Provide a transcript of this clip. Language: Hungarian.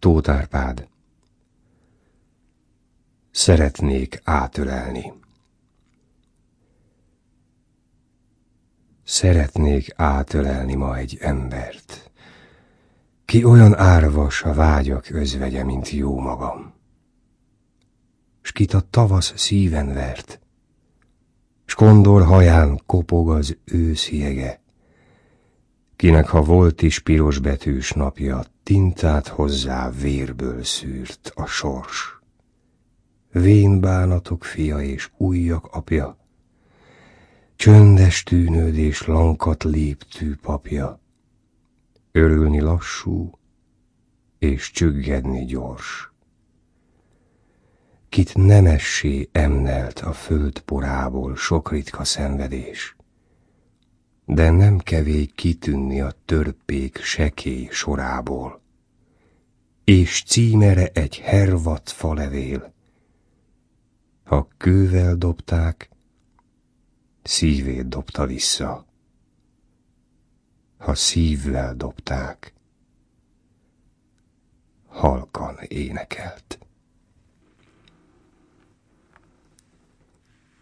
Tóth Árpád. Szeretnék átölelni. Szeretnék átölelni ma egy embert, ki olyan árvas a vágyak özvegye, mint jó magam, s kit a tavasz szíven vert, s kondor haján kopog az ősz jege, kinek ha volt is pirosbetűs napja, tintát hozzá vérből szűrt a sors. Vén bánatok fia és ujjak apja, csöndes tűnődés lankat léptű papja, örülni lassú és csüggedni gyors. Kit nemessé emnelt a föld porából sok ritka szenvedés, de nem kevés kitűnni a törpék sekély sorából, és címere egy hervadt falevél. Ha kővel dobták, szívét dobta vissza, ha szívvel dobták, halkan énekelt.